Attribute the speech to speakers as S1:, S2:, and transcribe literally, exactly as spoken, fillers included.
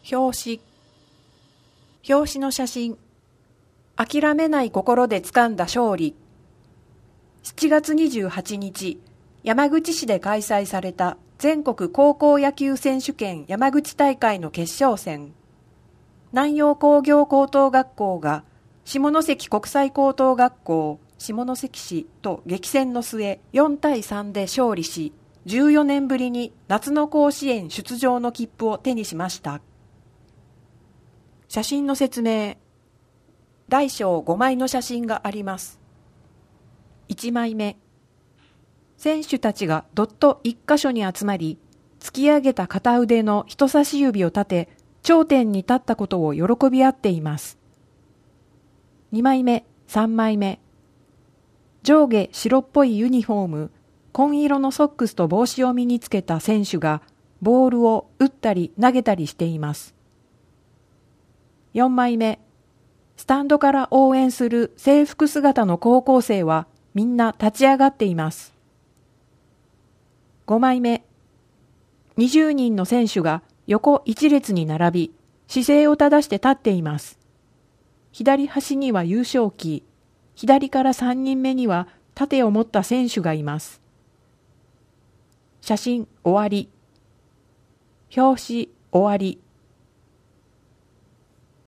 S1: 表紙表紙の写真。諦めない心で掴んだ勝利。しちがつにじゅうはちにち、山口市で開催された全国高校野球選手権山口大会の決勝戦。南陽工業高等学校が下関国際高等学校下関市と激戦の末よんたいさんで勝利し、じゅうよねんぶりに夏の甲子園出場の切符を手にしました。写真の説明。大小ごまいの写真があります。いちまいめ。選手たちがどっと一箇所に集まり、突き上げた片腕の人差し指を立て、頂点に立ったことを喜び合っています。にまいめ、さんまいめ。上下白っぽいユニフォーム、紺色のソックスと帽子を身につけた選手が、ボールを打ったり投げたりしています。よんまいめ。スタンドから応援する制服姿の高校生はみんな立ち上がっています。ごまいめ。にじゅうにんの選手が横一列に並び、姿勢を正して立っています。左端には優勝旗、左からさんにんめには盾を持った選手がいます。写真終わり。表紙終わり。